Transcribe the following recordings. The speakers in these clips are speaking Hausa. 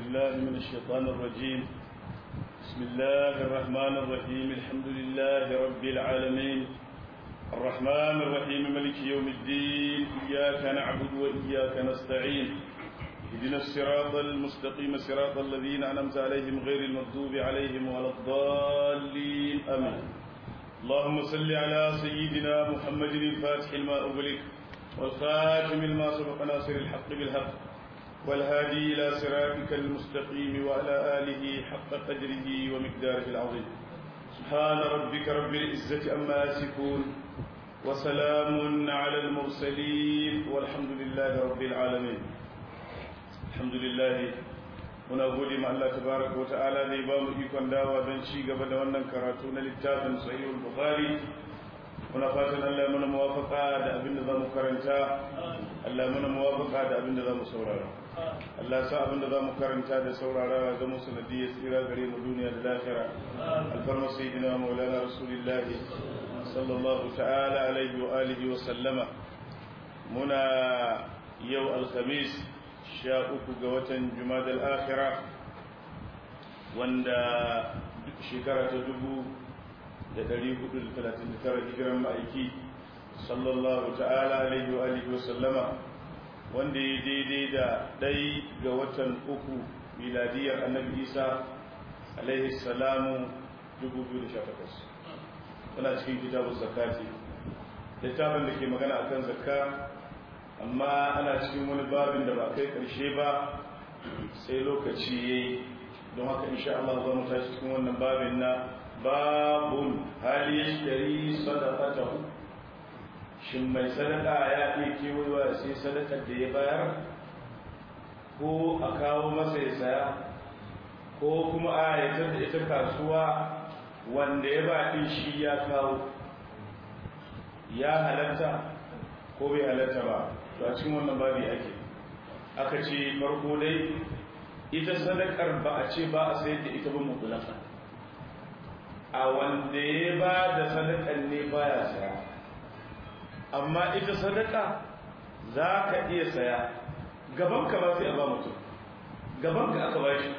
بالله من الشيطان الرجيم. بسم الله الرحمن الرحيم. الحمد لله رب العالمين الرحمن الرحيم ملك يوم الدين. إياك نعبد وإياك نستعين. اهدنا الصراط المستقيم صراط الذين أنعمت عليهم غير المغضوب عليهم ولا الضالين آمين. اللهم صل على سيدنا محمد الفاتح لما أغلق والخاتم لما سبق ناصر الحق بالحق والهادي إلى صراطك المستقيم وعلى آله حق قدره ومقداره العظيم. سبحان ربك رب العزة عما يصفون وسلام على المرسلين والحمد لله رب العالمين. الحمد لله muna gode ma Allah tabaraka wa ta'ala da ya ba mu ikon dawa don ci gaba da wannan karatu na littafin sahihul bukhari. Muna fatan Allah ya mana muwafaqa da abin da zamu karanta, Allah ya mana muwafaqa da abin da zamu saurara. Allah sa abin da zamu karanta da saurara ga musu nadiya tsira gare mu duniya da lahira. Alfarma sayyidina maulana rasulullahi sallallahu ta'ala alaihi wa alihi wa sallama. Muna yau alkhamis 13 ga watan Jumadal Akhira, wanda duk shekara ta 1439 hijiran ma'aiki sallallahu ta'ala alaihi wa alihi wa sallama, wanda ya daidai da 1 ga watan 3 miladiyar annabi Isa alaihi salamu 2018. Muna cikin kitabun zakati, littafin da ke magana akan zakka, amma ana cikin wani babin da ba kai karshe ba sai lokaci yayi, don haka insha Allah za mu tashi cikin wannan babin na babun hal yashtari sadaqatahu. Shin mai sadaka ya iya kewayewa sai sadakar da ya bayar, ko a kawo masa ya saya, ko kuma a yatar da ita kasuwa wanda ya ba din shi ya kawo, ya halatta ko bai halatta ba. To a cikin wannan babi aka ce farko dai ita sadakar ba a ce ba a sayar da ita ba mutulaka, a wanda ya ba da sadakar ne baya saya, amma ita sadaka za ka iya saya gaban ka ba sai a ba mutum, gaban ka aka ba shi,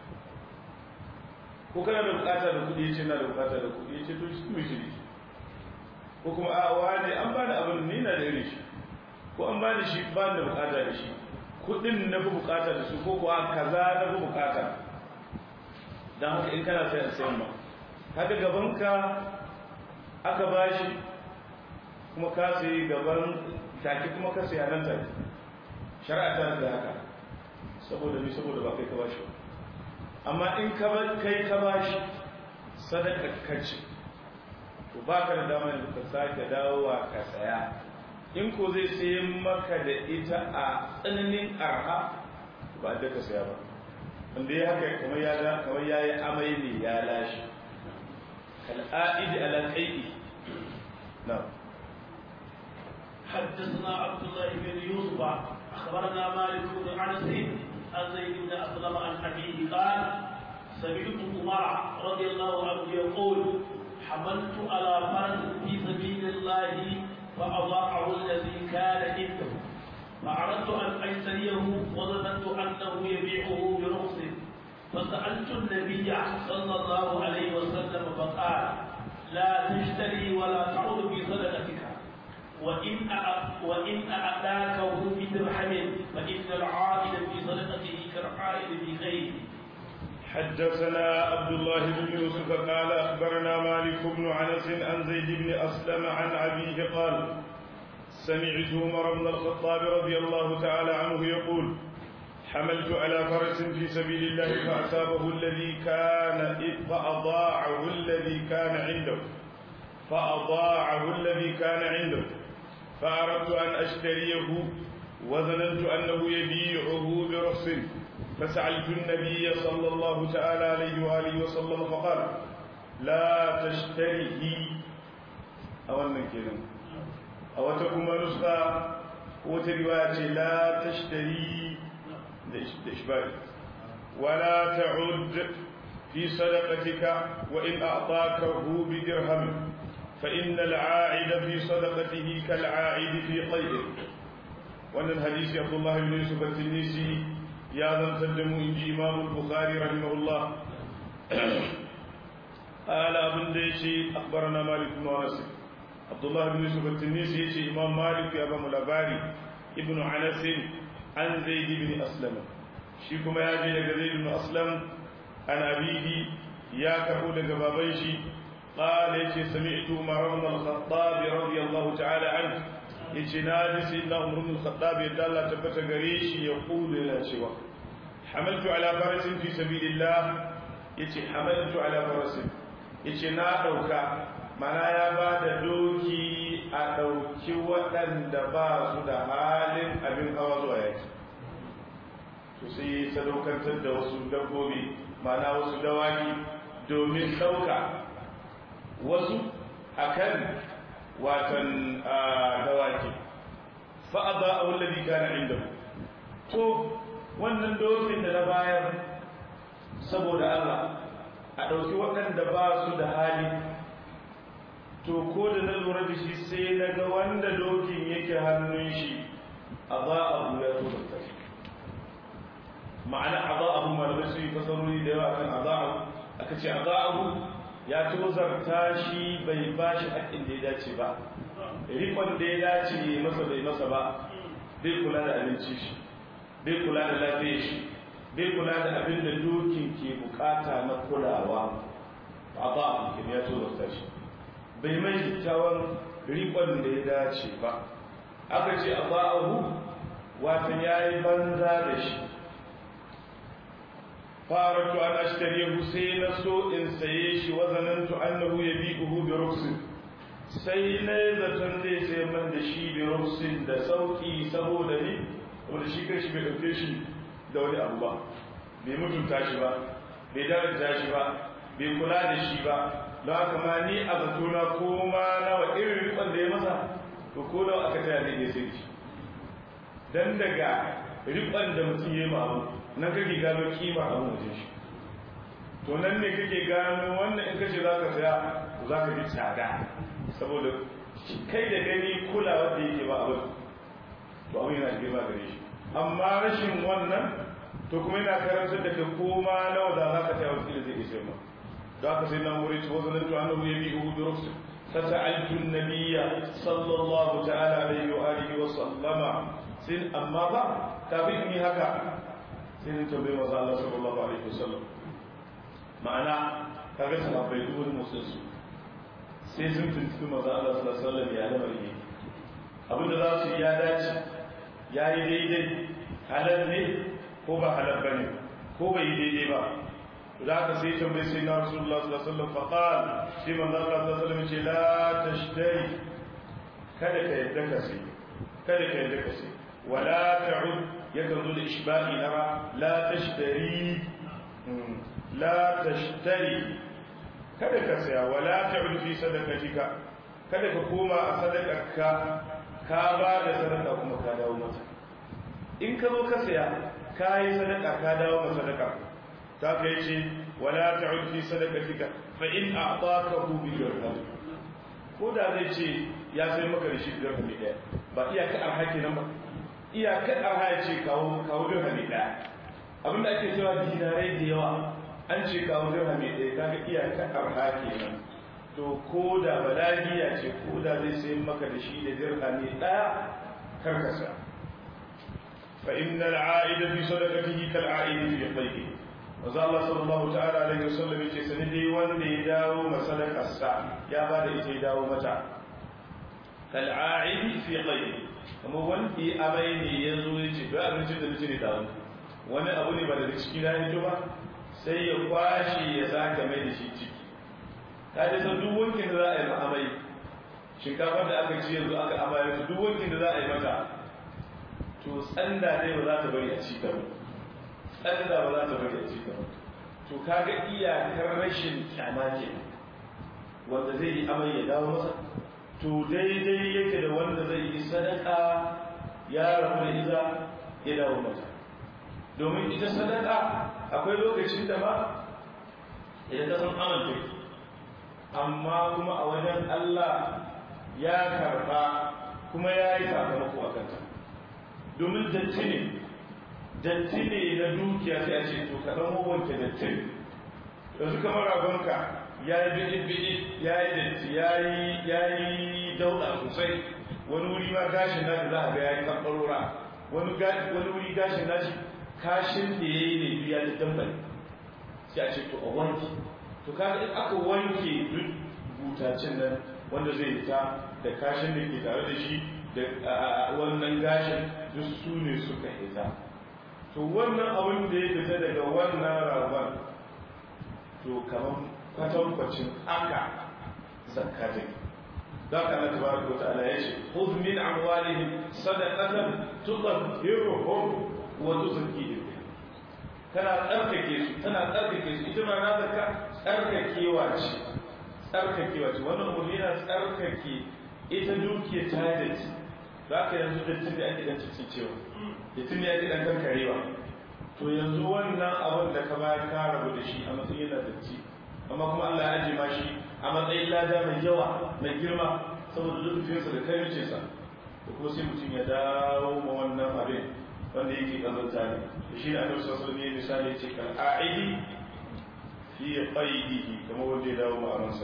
ko kana da bukata da kudi yace na da bukata da kudi yace to shi mai shi, ko kuma a wani an ba da abin ni na da irin shi, ko an ba da shi ba da bukata da shi, kudin na fi bukata da su, ko kuwa kaza na fi bukata, don haka in kana sai a sayan ma haka gabanka aka ba shi, kuma ka sayi gaban take, kuma ka sayi nan take. Shari'a ta da haka saboda ni, saboda ba kai ka ba shi, amma in kai ka ba shi sadaka kace, to ba ka da damar da ka sake dawowa ka saya. In ko zai sayi maka da ita a tsananin arha, ba da ka saya ba, wanda ya haka kamar ya yi amai ne ya lashe kal'a'idi ala qai'i. na'am. حدثنا عبد الله بن يوسف اخبرنا مالك بن انس عن زيد بن اسلم عن ابيه قال سمعت عمر رضي الله عنه يقول حملت على فرس في سبيل الله فأضاعه الذي كان عنده فأردت أن أشتريه وظننت أنه يبيعه برخص فسألت النبي صلى الله عليه وسلم فقال لا تشتري ولا تعود في صدقتك وإن أعطاكه بدرهم فإن العائد في صدقته كالعائد في غيره. حدثنا عبد الله بن يوسف قال أخبرنا مالك بن أنس عن زيد بن أسلم عن أبيه قال سمعت عمر بن الخطاب رضي الله تعالى عنه يقول حملت على فرس في سبيل الله فأصابه الذي كان فأضاعه الذي كان عنده فأردت أن أشتريه وظننت أنه يبيعه برخص فسألت النبي صلى الله تعالى عليه وآله وسلم فقال لا تشتريه. أولا كده أو تكون نسخة وترواية لا تشتري ولا تعد في صدقتك وإن أعطاكه بدرهم فإن العائد في صدقته كالعائد في قيده. وأن الحديث عبد الله بن يوسف التنيسي يا ذا تدم إنجي إمام البخاري رحمه الله قال ابن ديشي أخبرنا مالك بن أنس عبد الله بن يوسف التنيسي يشي إمام مالك يا أبا ملاباري ابن أنس عن زيد بن أسلم شيكم يا زيد بن أسلم عن أبيه يا كفول بابيشي قال يشي سمعت عمر بن الخطاب رضي الله تعالى عنه يشي نادي سيدنا عمر بن الخطاب يدل تبت غريشي يقول لا شوى حملت على فرس في سبيل الله يشي حملت على فرس يشي نادوكا mana ya ba da doki a ɗauki waɗanda ba su da halin abin hawa zuwa yaki to sai sadaukantar da wasu dabbobi mana wasu dawaki domin ɗauka wasu akan watan dawaki fa'adha aw alladhi kana indahu to wannan dokin da na bayar saboda Allah a ɗauki waɗanda ba su da hali to ko da na lura da shi sai na ga wanda dokin yake hannun shi a za a ya tozarta shi ma'ana a za a malamai su yi fasarori da yawa kan a za aka ce a za ya tozarta shi bai ba shi haƙƙin da ya dace ba rikon da ya dace masa bai masa ba bai kula da abinci shi bai kula da lafiyar shi bai kula da abin da dokin ke bukata na kulawa a za a ya tozarta shi bai mai kyakkyawan rikon da ya dace ba aka ce a ba'ahu watan ya yi banza da shi faratu an ashtariyahu sai na so in saye shi wazanantu annahu yabi'uhu bi ruksin sai na zaton zai sai man da shi bi ruksin da sauki saboda ni wanda shi kai shi bai dauke shi da wani abu ba bai mutunta shi ba bai daraja shi ba bai kula da shi ba don haka ma ni a zatona ko ma nawa irin rikon da ya masa to ko nawa aka taya zai iya sai shi dan daga rikon da mutum ya yi ma abu nan kake gano kima a wajen shi to nan ne kake gano wannan in kace za ka saya za ka ji tsada saboda kai da gani kulawa da yake ba abu to abin yana girma gare shi amma rashin wannan to kuma yana karantar da ka koma nawa da za ka taya wasu zai isa ma ذاك سيدنا مريت وظننت أنه يبيعه برخص فسألت النبي صلى الله تعالى عليه وآله وسلم سن أما بعد تابعني هكا سن تبي الله صلى الله عليه وسلم معنا كذا سنبي دون مسلم سيزم تنتبه مزال الله صلى الله عليه وسلم يا لمريه أبو دراس يا داش يا يدي halal ne ko ba halal bane ko bai daidai ba ذاك سيتم بسيدنا رسول الله صلى الله عليه وسلم فقال سيما الله صلى الله عليه وسلم لا تشتري كذلك يدكسي ولا تعد يكن ذو الإشباء نرى لا تشتري كذلك ولا تعد في صدقتك كذلك كوما صدقك كابا لصدقة كما كاداو متى إن كذو كسيا كاي صدقة كاداو مصدقة ta kai ce wala ta'ud fi sadaqatika fa in a'takahu bi dirham ko da zai ce ya sai maka da shi dirham ɗaya ba iyaka arhaki nan ba iyaka arha ce kawo dirham ɗaya abinda ake cewa dinarai da yawa an ce kawo dirham ɗaya kaga iyaka arhaki nan to ko da balagiya ce ko da zai sai maka da shi da dirham ɗaya karkasa fa innal 'aida fi sadaqatihi kal 'aidi fi qaydihi Maza Allah sallallahu ta'ala alaihi wasallam yace sani dai wanda ya dawo masalakarsa ya ba da ita ya dawo mata kal'a'id fi qaydi kuma wanda ya amai ne ya zo ya ce ba abincin da nace ne dawo wani abu ne ba da ciki na hito ba sai ya kwashi ya saka mai da shi ciki ka ji san duk wankin da za a yi ma amai shinkafar da aka ci yanzu aka amayar duk wankin da za a yi mata to tsanda dai ba za ta bari a ci ta ba tsanda ba za ta bari a ci ta ba to kaga iyakar rashin kyama ke wanda zai yi amai ya dawo masa to daidai yake da wanda zai yi sadaka ya rabu da ita ya dawo mata domin ita sadaka akwai lokacin da ba idan ta san amince amma kuma a wajen Allah ya karba kuma ya yi sakamako a kanta domin datti ne datti ne na dukiya sai a ce to ka dan wanke dattin yanzu kamar ragonka ya yi bidi ya yi datti ya yi dauda sosai wani wuri ma gashin nashi za a ga ya yi kambarora wani wuri gashin nashi kashin da ya yi ne biya da dambali sai a ce to a wanke to kaga in aka wanke duk butacin nan wanda zai fita da kashin da ke tare da shi da wannan gashin duk su ne suka hita to wannan abin da ya fita daga wannan ragon to kamar kwatankwacin aka zakka take za ka Allah tabaraka wa ta'ala ya ce khudh min amwalihim sadaqatan tutahhiruhum wa tuzakkihim kana tsarkake su tana tsarkake su ita ma na zakka tsarkakewa ce wannan umarni yana tsarkake ita dukiya ta dace za ka yanzu dattin da ake dan cikin cewa dattin da ake dan karkarewa to yanzu wannan abin da ka bayar ka rabu da shi a matsayin yana datti amma kuma Allah ya ajiye ma shi a matsayin lada mai yawa mai girma saboda lutufinsa da karincinsa da kuma sai mutum ya dawo ma wannan abin wanda yake kazanta ne da shi ne annabi sallallahu alaihi wasallam misali ce kan a'idi fi qaidihi kamar wanda ya dawo ma amansa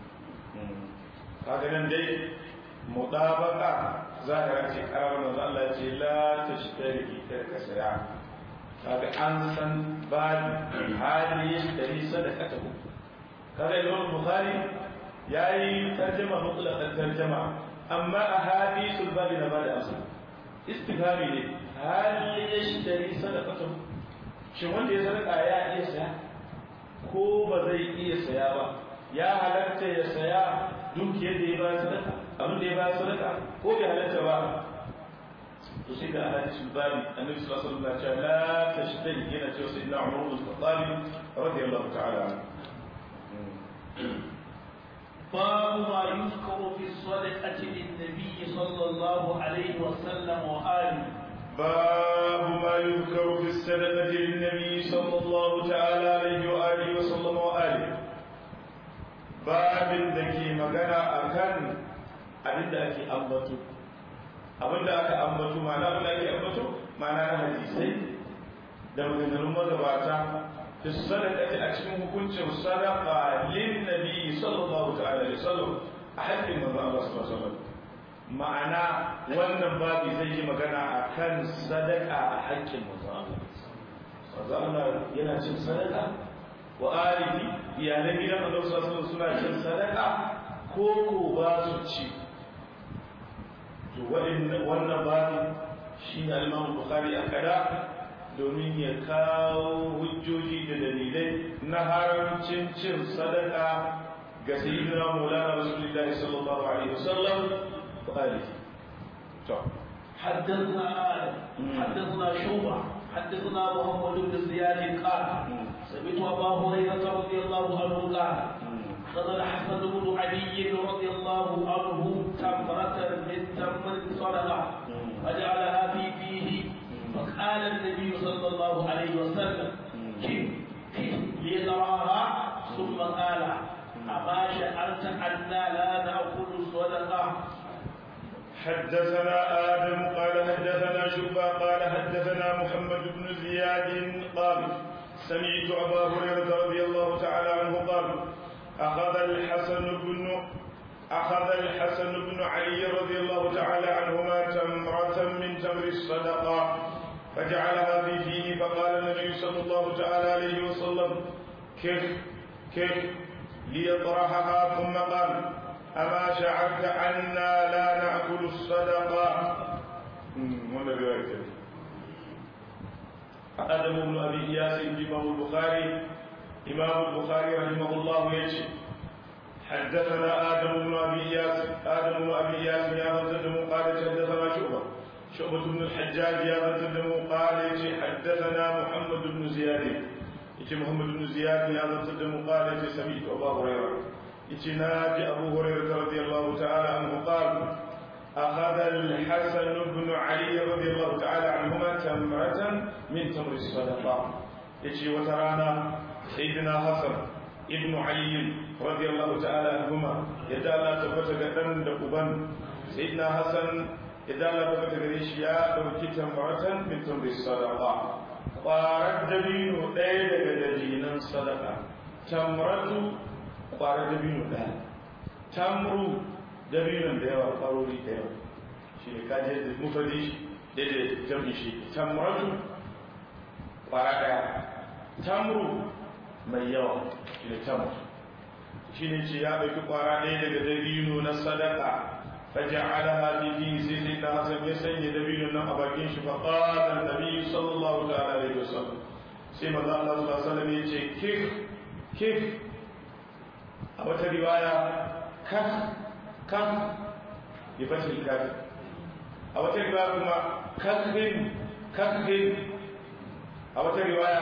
kaga nan dai mutabaka zahira ce karar manzo Allah ya ce la tashtari ka saya kaga an san ba hali yashtari sadaqatahu kaga Imam Bukhari yayi tarjuma mutlaqan tarjuma amma ahadithul bab na bada asal istifhami ne hali yashtari sadaqatahu shin wanda ya sadaka ya iya saya ko ba zai iya saya ba ya halatta ya saya dukiyar da ya ba sadaka abin da ya ba sadaka ko bai halatta ba to sai da hadisul babi annabi sallallahu alaihi wasallam ya ce la tashtari yana cewa sayyidina Umar bin Khattab radiyallahu ta'ala باب ما يذكر في الصدقة للنبي صلى الله عليه وسلم وآله باب ما يذكر في الصدقة للنبي صلى الله تعالى عليه وآله وسلم وآله باب ذكي مغنى أكن abinda ake ambato abinda aka ambato ma'ana abinda ake ambato ma'ana na hadisai da maganganun magabata fi sadaqati a cikin hukuncin sadaqa lin nabi sallallahu ta'ala alaihi wasallam a haƙƙin manzo Allah sallallahu alaihi wasallam ma'ana wannan babu zai yi magana akan sadaqa a haƙƙin manzo Allah manzo Allah yana cin sadaqa wa alihi iyalan gidan Allah sallallahu alaihi wasallam suna cin sadaqa ko ba su ci to wannan babu shi ne al-Imam Bukhari akada domin ya kawo hujjoji da dalilai na haramcin cin sadaka ga sayyidina Maulana Rasulullahi sallallahu alaihi wasallam wa alihi to حدثنا حدثنا شعبة حدثنا محمد بن زياد قال سمعت أبا هريرة رضي الله عنه قال أخذ الحسن بن علي رضي الله عنه تمرة من تمر صدقة فجعلها في فيه فقال النبي صلى الله عليه وسلم ليذرها ثم قال أما شعرت أنا لا نأكل الصدقة حدثنا آدم قال حدثنا شعبة قال حدثنا محمد بن زياد قال سمعت أبا هريرة رضي الله تعالى عنه قال أخذ الحسن بن علي رضي الله تعالى عنهما تمرة من تمر الصدقة فجعلها في فيه فقال النبي صلى الله تعالى عليه وسلم كيف ليطرحها ثم قال أما شعرت أنا لا نأكل الصدقة آدم بن أبي إياس إمام البخاري رحمه الله يجي حدثنا آدم بن أبي إياس يا غزدم قال حدثنا شعبة بن الحجاج يا غزدم قال يجي حدثنا محمد بن زياد يجي محمد بن زياد يا غزدم قال يجي سمعت أبا هريرة يجي ناجي أبو هريرة رضي الله تعالى عنه قال أخذ الحسن بن علي رضي الله تعالى عنهما تمرة من تمر الصدقة يجي وترانا سيدنا حسن ابن علي رضي الله تعالى عنهما يدالا تفتك دم دقبان سيدنا حسن يدالا تفتك ريشيا دوكي تمرة من تمر الصدقة ƙwarar dabino ɗaya daga dajinan sadaka tamratu ƙwarar dabino ɗaya tamru dabinon da yawa ƙwarori da yawa shi ne kaji yadda mufadi shi daidai jam'i shi tamratu ƙwara ɗaya tamru mai yawa shi ne tamru shi ne ce ya ɗauki ƙwara ɗaya daga dabino na sadaka فجعلها في فيه سيدنا حسن يسني دبيل النم أباكين فقال النبي صلى الله عليه وسلم سيما الله صلى الله عليه وسلم يقول كيف أو رواية كف بفتح الكاف أو رواية كخ أو رواية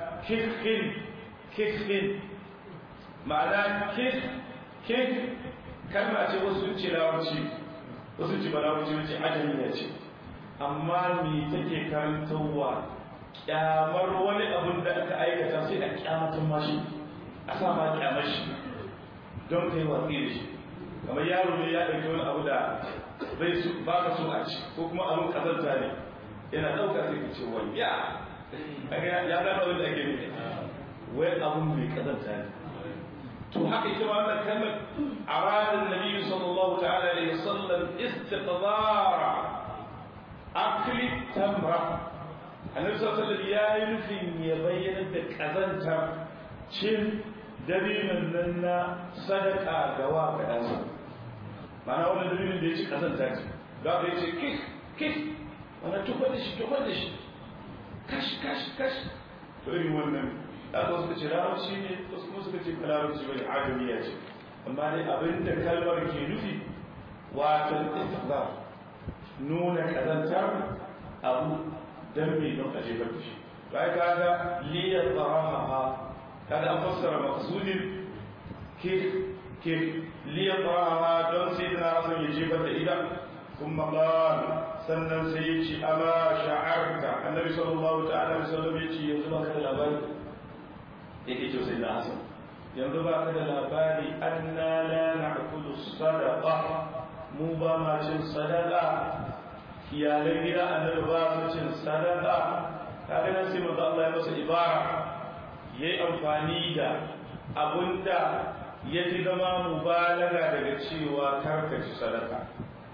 كخ معناه كيف kalma ce wasu ce lawarci wasu ce balawuci wace ajamiya ce amma me take karantarwa kyamar wani abun da aka aikata sai a kyamatan mashi a sa ma kyamar shi don kai watsi da shi kamar yaro ne ya ɗauki wani abu da bai su ba ka so a ci ko kuma abin kazanta ne yana ɗauka sai ka ce wai ya zama abin da ake nufi wai abun mai kazanta ne to haka ita ma wannan kalmar arada annabi sallallahu ta'ala alaihi wasallam istiqdara akli tamra annabi sallallahu alaihi ya yi nufin ya bayyana da kazantar cin dabinan nan na sadaka ga wa kadansa ma'ana wannan dabinin da ya ci kazanta ce da aka ce kik wannan tukar da shi kash to irin wannan haka suka ce larabci ne wasu kuma suka ce larabci bane ajamiya ce amma dai abinda kalmar ke nufi wato istiqrar nuna kazantar abu dan me don a jefar da shi to ai kaga liya tsaraha kaga an fassara maqsudin kif liya tsaraha don sai da san ya jefar da ida kuma qal sannan sai ya ce ama sha'arta annabi sallallahu ta'ala alaihi wasallam ya ce yanzu ba ka labari yake ce sai da hasan yanzu ba ka da labari anna la na'kulu sadaqa mu ba ma cin sadaqa iyalan gida annabi ba su cin sadaqa kaga nan sai manzo Allah ya masa ibara yayi amfani da abunda yafi zama mubalaga daga cewa karkaci sadaka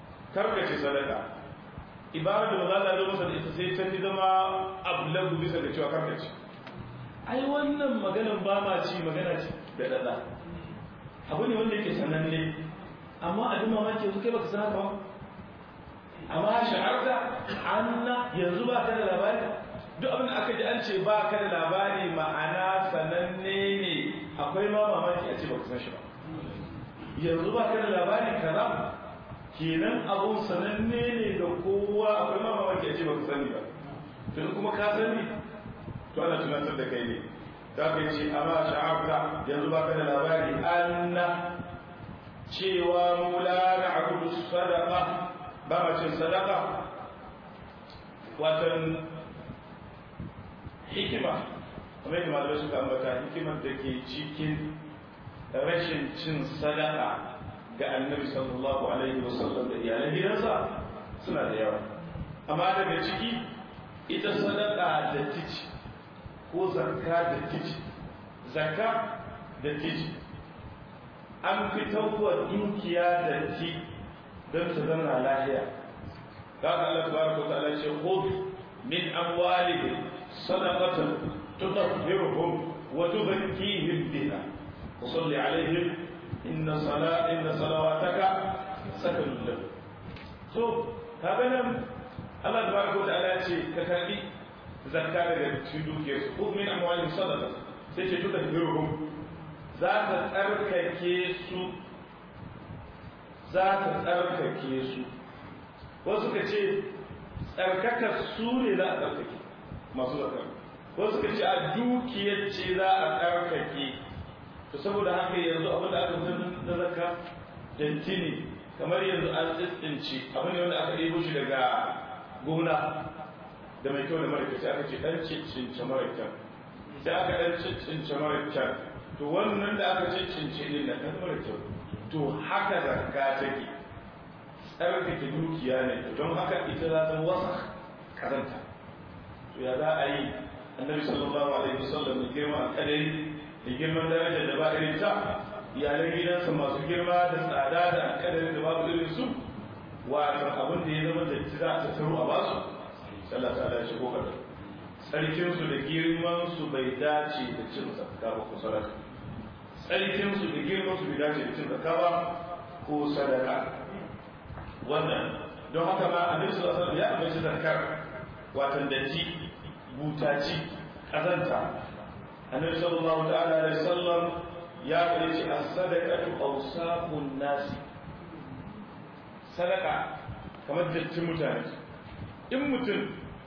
ibara da manzo Allah ya masa da ita sai ta fi zama ablagu bisa ga cewa karkaci ai wannan maganan ba ma ci magana ce da dada abu ne wanda yake sananne amma abin mamaki yanzu kai baka san haka ba amma sha'arta anna yanzu ba ka da labari duk abin da aka ji an ce ba ka da labari ma'ana sananne ne akwai ma mamaki a ce baka san shi ba yanzu ba ka da labari kaza kenan abun sananne ne da kowa akwai ma mamaki a ce baka sani ba to kuma ka sani to ana tunatar da kai ne za ka ce amma sha'arta yanzu ba ka da labari anna cewa mu la na'budu sadaqa ba ma cin sadaqa watan hikima kamar yadda malamai suka ambata hikimar da ke cikin rashin cin sadaqa ga annabi sallallahu alaihi wasallam da iyalan gidansa suna da yawa amma daga ciki ita sadaqa da tici ko zakka da tiji an fitarwa dukiya da ti don ta zama lahiya da Allah tabaraka ta'ala ce khudh min amwalihim sadaqatan tutahhiruhum wa tuzakkihim biha wa salli alaihim inna salawataka sakanun lahum so kaga nan Allah tabaraka ta'ala ce ka karbi zakka daga cikin dukiyarsu ko min amwalin sadaqa sai ce tuka hirhum za ta tsarkake su wasu ka ce tsarkakar su ne za a tsarkake masu zakka wasu ka ce a dukiyar ce za a tsarkake to saboda haka yanzu abin da aka fitar da zakka danti ne kamar yanzu an tsitsince abin ne wanda aka ɗebo shi daga gona da mai kyau da mara kyau sai aka ce dan cincince mara kyau sai aka dan cincince mara kyau to wannan da aka cincince din na dan mara kyau to haka zakka take tsarkake dukiya ne don haka ita za ta wasa karanta to ya za a yi annabi sallallahu alaihi wasallam da girma alƙadari da girman darajar da ba irin ta iyalan gidansa masu girma da tsada da alƙadari da babu irin su wato abin da ya zama da za a tattaro a basu sallah ta Allah ya shigo kada tsarkin su da girman su bai dace da cin zakka ba ko sadaka tsarkin su da girman su bai dace da cin zakka ba ko sadaka wannan don haka ma annabi sallallahu alaihi wasallam ya ambaci zakkar watan datti butaci kazanta annabi sallallahu ta'ala alaihi wasallam ya ce as-sadaqatu awsaqun nas sadaka kamar dattin mutane in mutum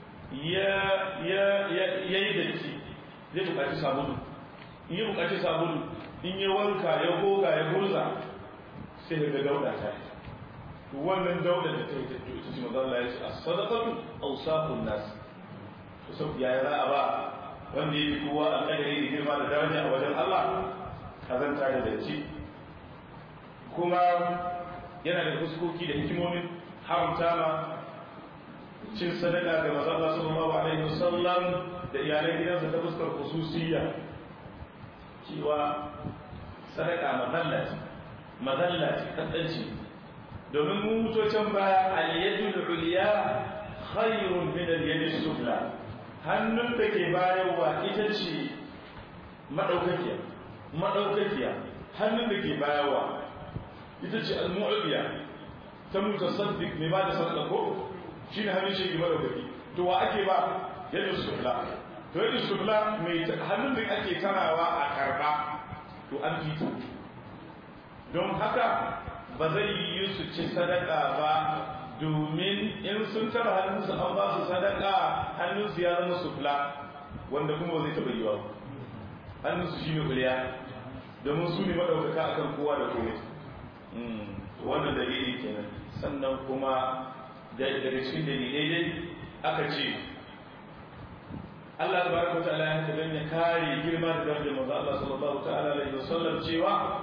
ya yi datti zai bukaci sabulu in ya bukaci sabulu in ya wanka ya goga ya gurza sai ga dauda ta yi wannan dauda da ta yi ta ita ce maza Allah ya ce as-sadaqatu awsaqun nas to sai ya za a ba wanda yake kowa alƙadari da girma da daraja a wajen Allah kazanta da datti kuma yana da fuskoki da hikimomin haramta ma cin sadaka ga manzo Allah sallallahu alaihi wasallam da iyalan gidansa ta fuskar khususiyya cewa sadaka madalla ce kaddanci domin mun mutu can baya al-yadul ulya khairun min al-yadi sufla hannun da ke bayarwa ita ce madaukakiya hannun da ke bayarwa ita ce al-mu'liya ta mutasaddiq mai ba da sadako shine hannun shi ke madaukaki to wa ake ba yadda sufla to yadda sufla mai hannun da ake tarawa a karba to an fito don haka ba zai yi su ci sadaka ba domin in sun tara hannunsu an ba su sadaka hannunsu ya zama sufla wanda kuma zai taɓa yiwa hannunsu shi ne kuliya domin su ne maɗaukaka akan kowa da komai wannan dalili kenan sannan kuma daga cikin dalilai dai aka ce Allah tabaraka wa ta'ala ya tabbata ya kare girma da darajar manzo Allah sallallahu ta'ala alaihi wasallam cewa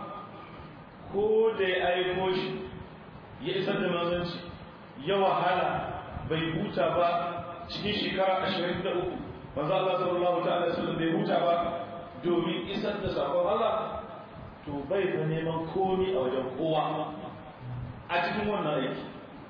ko da ya aiko shi ya isar da manzanci ya wahala bai huta ba cikin shekara 23 manzo Allah sallallahu ta'ala alaihi wasallam bai huta ba domin isar da sakon Allah to bai da neman komi a wajen kowa a cikin wannan aiki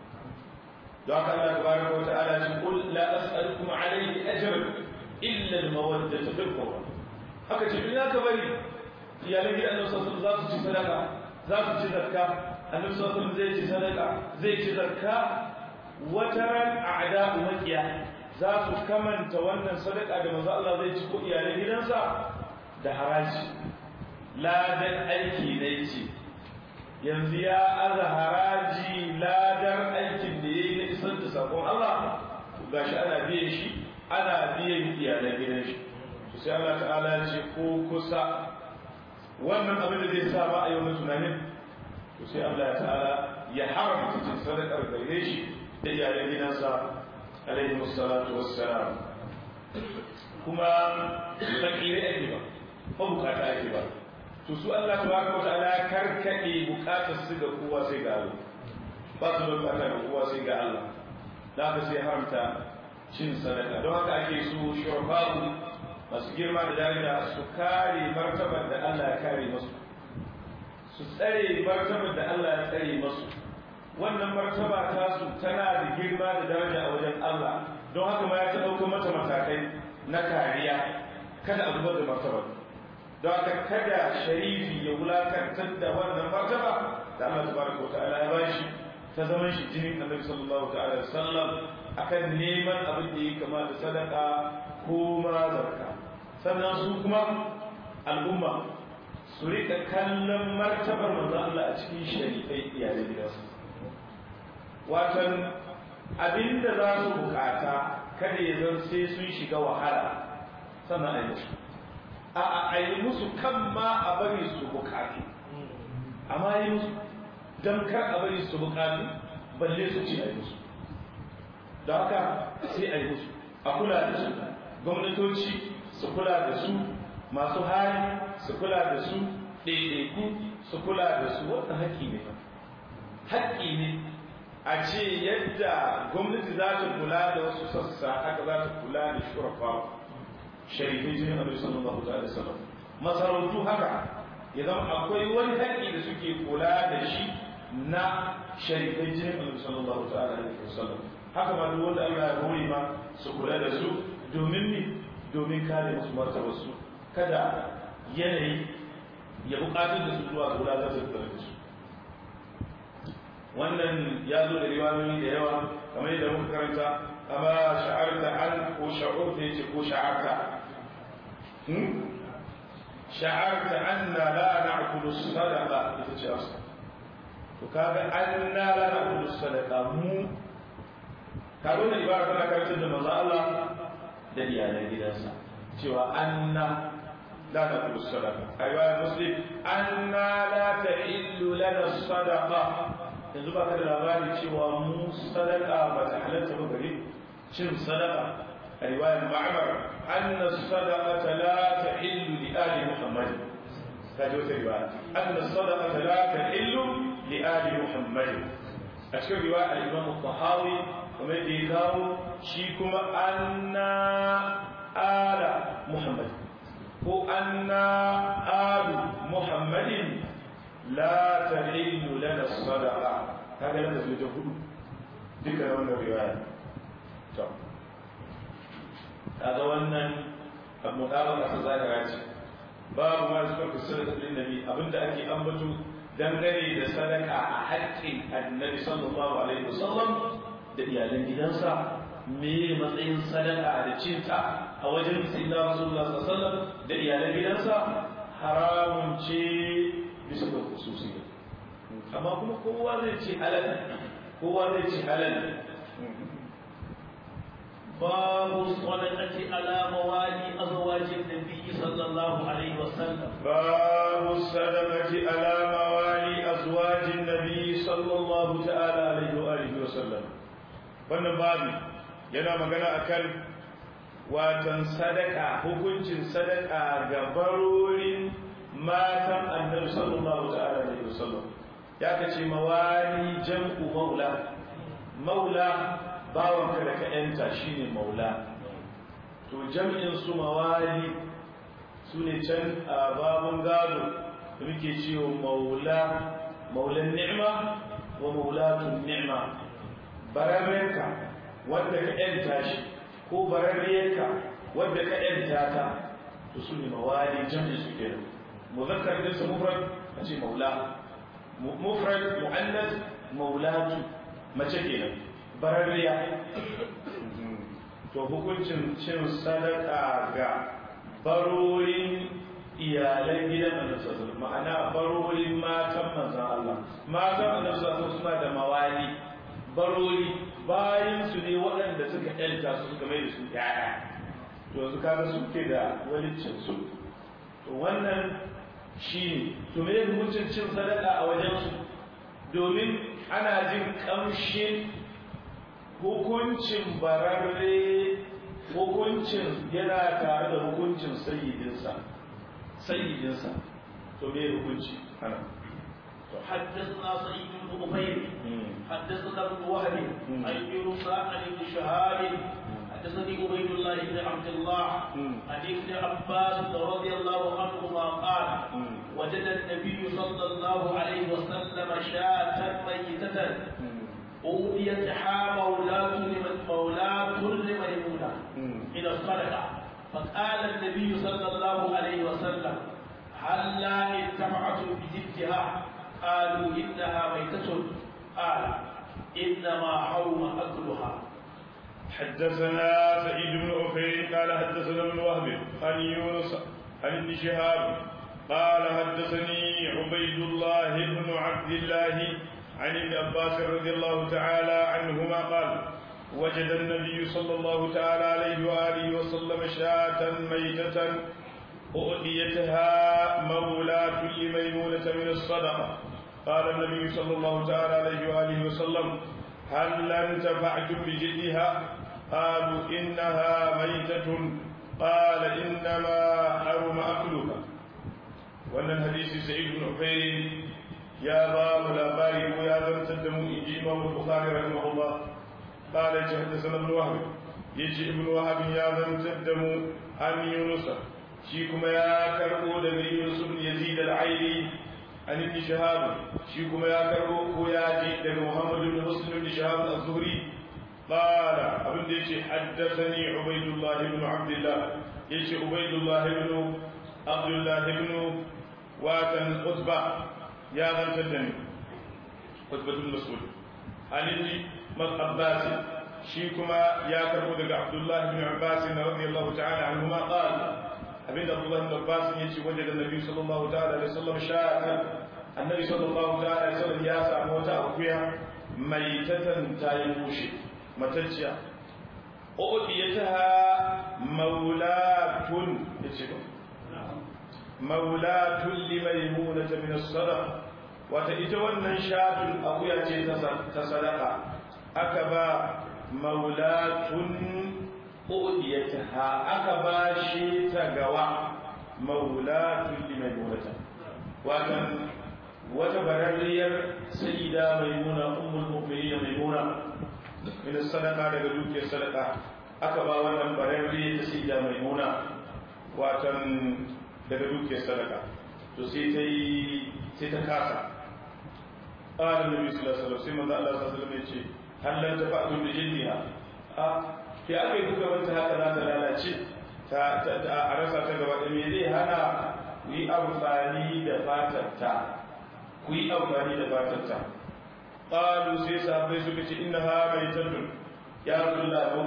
don haka Allah tabaraka wa ta'ala ya qul la as'alukum alayhi ajran illa al-mawaddata fil qurba haka ce in aka bari iyalan gidan Annabi sallallahu alaihi wasallam za su ci sadaka za su ci zakka Annabi sallallahu alaihi wasallam zai ci sadaka zai ci zakka wataran a'da'u makiya za su kamanta wannan sadaka da manzo Allah zai ci ko iyalan gidansa da haraji ladan aiki ne ce yanzu ya aza haraji ladar aikin da ya yi na isar da sakon Allah gashi ana biyan shi ana biyan iyalan gidan shi to sai Allah ta'ala ce ko kusa wannan abin da zai sa ba a yau na tunanin to sai Allah ta'ala ya haramta cin sadakar gare shi da iyalan gidansa alaihi wassalatu wassalam kuma fakire ake ba ko bukata ake ba to su Allah tabaraka wa ta'ala karkade bukatar su ga kowa sai ga Allah ba su da bukata ga kowa sai ga Allah da haka sai haramta cin sadaka don haka ake su shurfaru masu girma da daraja su kare martabar da Allah ya kare musu su tsare martabar da Allah ya tsare musu wannan martaba ta su tana da girma da daraja a wajen Allah don haka ma ya ta dauko mata matakai na kariya kada a zubar da martabar don haka kada sharifi ya wulakantar da wannan martaba da Allah tabaraka wa ta'ala ya bashi ta zaman shi jinin Annabi sallallahu ta'ala alaihi wasallam akan neman abin da yake kama da sadaka ko ma zakka sannan su kuma al'umma su rika kallon martabar manzo Allah a cikin sharifai iyalai gidansu watan abinda za su bukata kada ya zan sai sun shiga wahala sannan a yi a yi musu kan ma a bari su bukatu amma yi musu don kar a bari su bukatu balle su ci a yi musu da haka sai a yi musu a kula da su gwamnatoci su kula da su masu hali su kula da su ɗaiɗaiku su kula da su wannan haƙƙi ne haƙƙi ne a ce yadda gwamnati za ta kula da wasu sassa haka za ta kula da sharifai jinin annabi sallallahu alaihi wasallam masarautu haka ya zama akwai wani haƙƙi da suke kula da shi na sharifai jinin annabi sallallahu alaihi wasallam haka ma duk wanda Allah ya hore ma su kula da su domin kare musu martabar su kada yanayi ya buƙatar da su zuwa ga wadatar da su wannan ya zo da riwayoyi da yawa kamar yadda muka karanta amma sha'arta an ko sha'urta yace ko sha'arta sha'arta anna la na'kulu sadaqa ita ce asa to kaga anna la na'kulu sadaqa mu kaga wannan ibara tana karantar da manzo Allah da iyalan gidansa cewa anna la na'kulu sadaqa ayyuha muslim anna la ta'illu lana sadaqa yanzu ba ka da labari cewa mu sadaka ba ta halatta ba gare cin sadaka a riwayar ma'amar anna sadaqata la tahillu li ali muhammad ta ji wata riwaya anna sadaqata la tahillu li ali muhammad a cikin riwaya al-imam al-tahawi kuma da ya kawo shi kuma anna ala muhammad ko anna alu muhammadin لا تحل لنا الصدقة هذا لنا الجهود ذكر وانا رواية هذا وانا المطابقة سزاكرات باب ما يذكر في الصدقة للنبي أبنت أكي أنبتو دنغري لصدقة حق النبي صلى الله عليه وسلم دقيقة gidansa me matsayin sadaka da cinta a wajen sayyidina rasulullah sallallahu alaihi wasallam da iyalan gidansa haramun ce bisa ga khususiyya amma kuma kowa zai ce halal babu sadaqati ala mawali azwajin nabiy sallallahu alaihi wasallam babu sadaqati ala mawali azwajin nabiy sallallahu ta'ala alaihi wasallam wannan babu yana magana akan watan sadaka hukuncin sadaka ga barorin matan annabi sallallahu ta'ala alaihi wasallam ya kace mawali jam'u maula bawan ka da ka yanta shine maula to jam'in su mawali sune can a babun gado da muke cewa maulan ni'ma wa maulatun ni'ma bararrenka wanda ka yanta shi ko bararriyarka wanda ka yanta ta to sune mawali jam'in su kenan مذكر ليس مفرد أشي مولاه مفرد مؤنث مولاة مشكلة بررية to hukuncin cin sadaka ga barorin iyalan gidan Annabi sallallahu alaihi wasallam ma'ana barorin matan manzon Allah matan Annabi sallallahu alaihi suna da mawali barori bayan su ne waɗanda suka yanta su suka mai da su yaya to yanzu kaga suke da walicin su to wannan shi to me hukuncin cin sadaka a wajensu domin ana jin kamshin hukuncin bararre hukuncin yana tare da hukuncin sayyidinsa to me hukunci ana حدثنا سعيد بن عفير حدثنا ابن وهب عن يونس عن ابن شهاب حدثني عبيد الله بن عبد الله عن ابن عباس رضي الله عنهما قال وجد النبي صلى الله عليه وسلم شاة ميتة أوديتها مولاة لميمونة من الصدقة فقال النبي صلى الله عليه وسلم هلا اتبعتم بجدها قالوا إنها ميتة قال إنما حرم أكلها حدثنا سعيد بن عفير قال حدثنا ابن وهب عن يونس عن ابن شهاب قال حدثني عبيد الله بن عبد الله عن ابن عباس رضي الله تعالى عنهما قال وجد النبي صلى الله تعالى عليه وآله وسلم شاة ميتة أؤديتها مولاة لميمونة من الصدقة قال النبي صلى الله تعالى عليه وآله وسلم هل انتفعتم بجدها قالوا إنها ميتة قال إنما حرم أكلها وأن الحديث سعيد بن عفير يا باب الأباري ويا ذا تدموا إنجي إمام البخاري رحمه الله قال حدثنا ابن وهب يجي ابن وهب يا ذا تدموا عن يونس شيكما يا كربو دغ يونس بن يزيد العيلي عن ابن شهاب شيكما يا كربو كوياجي دغ محمد بن مسلم بن شهاب الزهري قال ابن ديشي حدثني عبيد الله بن عبد الله يشي عبيد الله بن عبد الله بن واتن قطبة يا غنتدني قطبة المسؤول عن ابن عباس شيكما يا كربو دغ عبد الله بن عباس رضي الله تعالى عنهما قال ابن عبد الله بن عباس يشي وجد النبي صلى الله تعالى عليه وسلم شاة النبي صلى الله تعالى عليه وسلم يا سامو وتا ميتة تايموشي متجيا أوديتها مولاة مولاة لميمونة من الصدقة وتأتون شاة أبويا تصدقة أكبا مولاة أوديتها أكبا شيت قوى مولاة لميمونة وتبرر سيدة ميمونة أم المؤمنين ميمونة من الصدقة لقلوك الصدقة أكبا ونم برر سيدة ميمونة واتن لقلوك الصدقة تسيتكاسا قال النبي صلى الله عليه وسلم سيما الله صلى الله عليه وسلم هل لم تفعلوا بجلدها في أبي كوكا وانت هكذا تلالاتي أرسا تقوى إميلي هنا كي أوفاني دفاتتا كي أوفاني دفاتتا قالوا سيسا بيسوك إنها ميتة يا رسول الله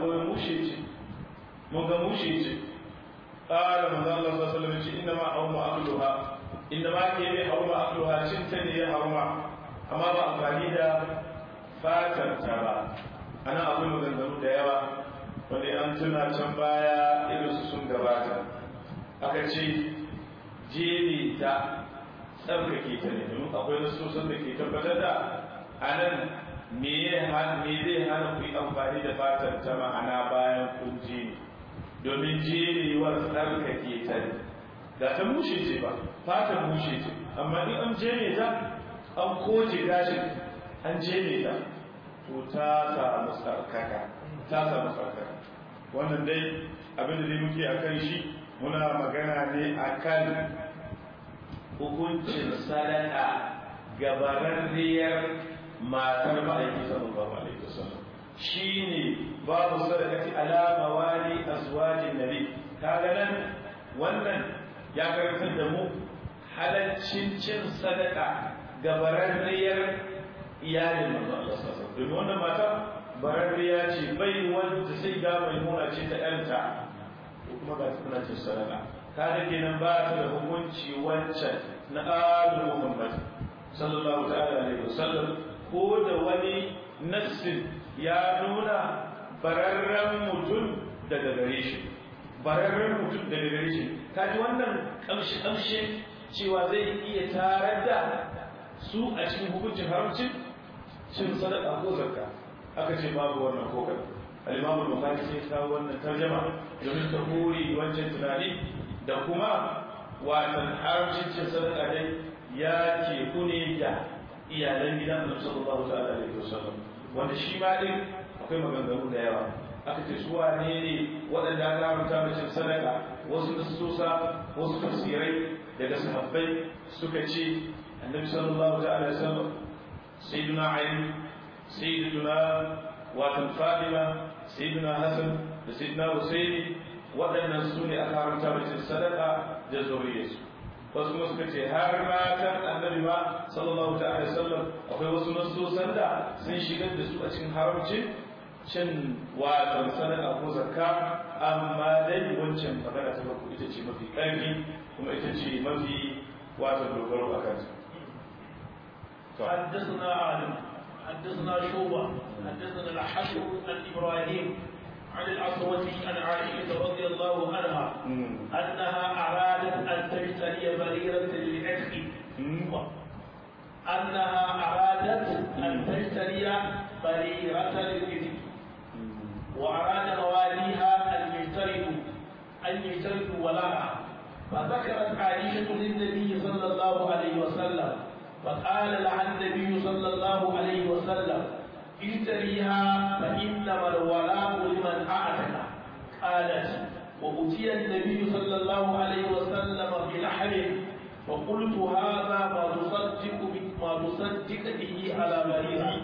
مغموشيتي قال من الله صلى الله عليه وسلم إنما حرم أكلها إنما كيبي حرم أكلها شنتني حرم أما بأفاني دفاتتا أنا أقول مغنغنو ديوا wanda an tuna can baya irinsu sun gabata aka ce jere ta tsarkake ta ne domin akwai nasosan da ke tabbatar da a nan me zai hana ku yi amfani da fatar ta ma'ana bayan kun jere domin jerewar tsarkake ta ne ga ta mushe ce ba fatar mushe ce amma in an jere ta an koje gashin an jere ta to ta samu tsarkaka wannan dai abin da dai muke akan shi muna magana ne akan hukuncin sadaka gabararriyar matar ma'aiki sallallahu alaihi wasallam shine babu sadaqati ala mawali azwajin nabi kaga nan wannan ya karantar da mu halaccin cin sadaka gabararriyar iyalin manzo Allah sallallahu alaihi wasallam domin wannan mata bararriya ce bai wanda sai ga maimuna ce ta yanta ko kuma ga tana ce sadaka kada kenan ba ta da hukunci wancan na alu Muhammad sallallahu ta'ala alaihi wasallam ko da wani nassin ya nuna bararren mutum daga gare shi kaji wannan kamshi cewa zai iya tarar da su a cikin hukuncin haramcin cin sadaka ko zakka aka ce babu wannan kokar al-Imam al-Bukhari sai kawo wannan tarjuma domin ta kore wancan tunani da kuma watan haramcin cin sadaka dai ya ke kune da iyalan gidan Annabi sallallahu alaihi wasallam wanda shi ma din akwai maganganu da yawa aka ce su wane ne waɗanda aka haramta cin sadaka wasu nasusa wasu tafsirai daga sahabbai suka ce Annabi sallallahu alaihi wasallam sayyiduna Ali سيدنا واتن فاطمة سيدنا حسن سيدنا حسين waɗannan su ne aka haramta mace sadaka da zuriyarsu wasu kuma suka ce har matan annabi ma sallallahu ta'ala sallam akwai wasu nasosan da sun shigar da su a cikin haramcin cin watan sadaka ko zakka amma dai wancan magana ta farko ita ce mafi ƙarfi kuma ita ce mafi watan dogaro a kanta. حدثنا عالم حدثنا شوبة حدثنا الحسن عن إبراهيم عن الأسود عن عائشة رضي الله عنها أنها أرادت أن تشتري بريرة للعتق وأراد مواليها أن يشتركوا ولاها فذكرت عائشة للنبي صلى الله عليه وسلم فقال لها النبي صلى الله عليه وسلم اشتريها فإنما الولاء لمن أعتق قالت وأتي النبي صلى الله عليه وسلم بلحم فقلت هذا ما تصدق به على بريرة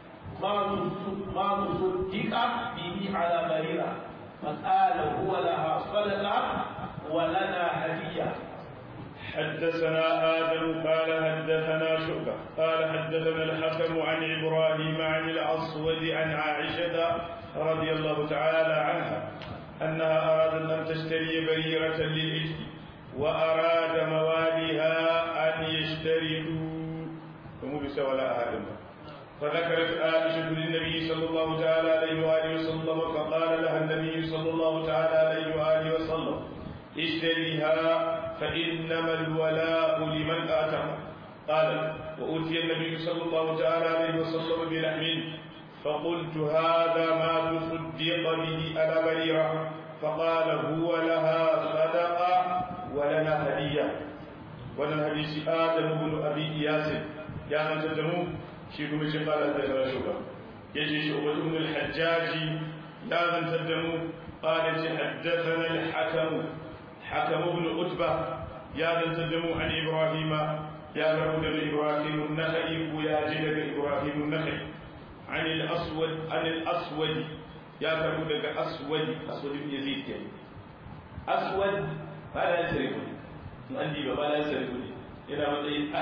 ما تصدق به على بريرة فقال هو لها صدقة ولنا هدية. حدثنا آدم قال حدثنا شعبة قال حدثنا الحكم عن إبراهيم عن الأسود عن عائشة رضي الله تعالى عنها أنها أرادت أن تشتري بريرة للعتق وأراد مواليها أن يشتروا فمو بسوى لا آدم فذكرت عائشة للنبي صلى الله تعالى عليه وآله وسلم فقال لها النبي صلى الله تعالى عليه وآله وسلم اشتريها فإنما الولاء لمن آتى. قال وأتي النبي صلى الله تعالى عليه وسلم بلحم فقلت هذا ما تصدق به على بريرة فقال هو لها صدقة ولنا هدية. ولنا حديث آدم بن أبي إياس يا من تدمو شيخ من قال حدثنا شعبة يجي شعبة بن الحجاج يا من تدمو قال حدثنا الحكم بن عتبة يا من تدمو عن إبراهيم يا رب إبراهيم النخعي ويا جد إبراهيم النخعي عن الأسود يا رب أسود بن يزيد يعني أسود فلا يسرقني عندي بابا لا يسرقني إلى مدين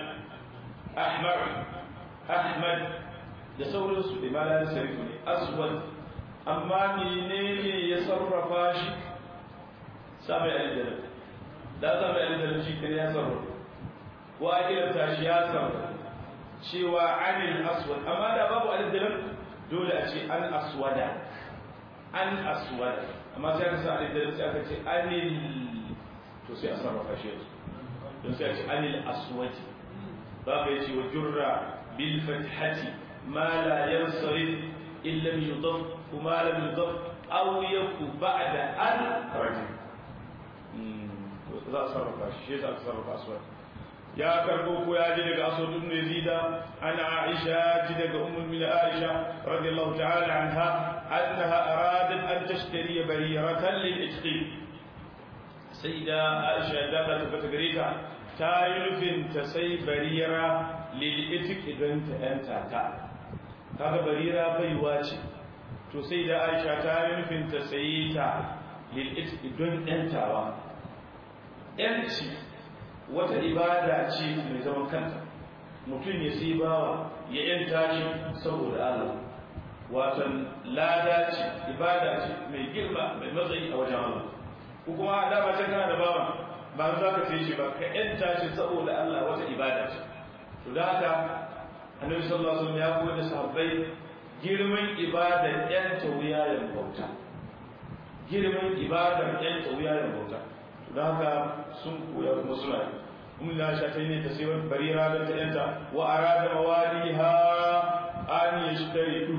أحمد da sauransu da ma la sarifu ne aswad amma menene ya sarrafa shi sabai aljanna da sabai aljanna shi kare ya sarrafa wa akilta shi ya sarrafa cewa anil aswad amma da babu aljanna dole a ce an aswada amma sai ka sa aljanna sai aka ce anil to sai a sarrafa shi don sai a ce anil aswad babu ya ce wa jurra bil fathati ما لا ينصرف إن لم يضف وما لم يضف أو يكو بعد أن رجل ذا صرف شيء ذا صرف أسود يا كربوك يا جدك أسود بن يزيد عن عائشة جدك أم من عائشة رضي الله تعالى عنها أنها أرادت أن تشتري بريرة للإتق سيدة عائشة داخلة فتقريتها تايلف تسي بريرة للإتق بنت أنت kaga barira baiwa ce to sai da Aisha ta yi nufin ta sayi ta lil don yantawa yanci wata ibada ce mai zaman kanta mutum ya sai bawa ya yanta shi saboda Allah watan lada ce ibada ce mai girma mai matsayi a wajen Allah ko kuma da ba ta kana da bawa ba za ka sai shi ba ka yanta shi saboda Allah wata ibada ce to da haka annabi sallallahu alaihi wasallam ya koyar da sahabbai girman ibadar yan tawiyayen bauta don haka sun koya kuma suna yi mun la sha tai ne ta sai barira da ta yanta wa arada mawaliha an yashtaridu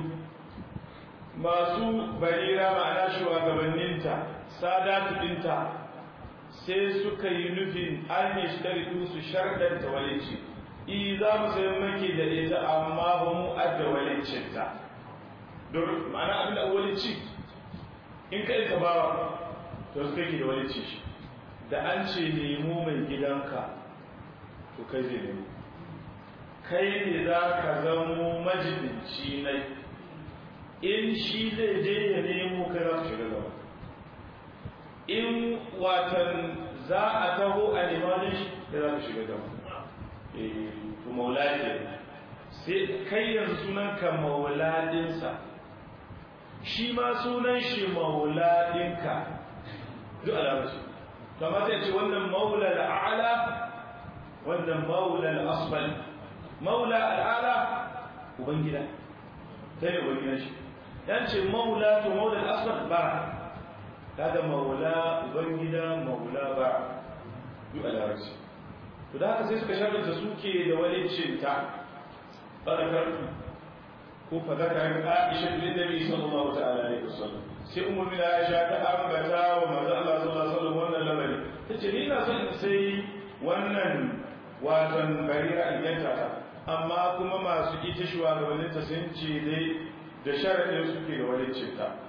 masu barira ma'ana shugabanninta sadatu dinta sai suka yi nufin an yashtaridu su shardanta walici za mu sayi maki da ita amma ba mu adda walincinta don ma'ana abin da walinci in kai ka bawa to su kai da walinci shi da an ce nemo mai gidanka to kai zai nemo kai ne za ka zamo majibinci na in shi zai je ya nemo kai za ka shiga gaba in watan za a taho a neman shi kai za ka shiga gaba to maula ke sai kai yanzu sunanka mauladinsa shi ma sunan shi mauladinka duk alamarci kama sai ce wannan maula al'ala wannan maula al'asfal maula al'ala ubangida sai ne ubangidan shi yan ce maula to maula al'asfal bara kaga maula ubangida maula bara duk alamarci to da haka sai suka sharɗa suke da walincinta fadakartu ko fadakar Aisha bin Nabi sallallahu ta'ala alaihi wasallam sai ummu bin Aisha ta ambata wa manzo Allah sallallahu alaihi wasallam wannan lamari tace ni ina son sai wannan watan barira iyyanta ta amma kuma masu ita shugabannin ta sun ce dai da sharadin suke da walincinta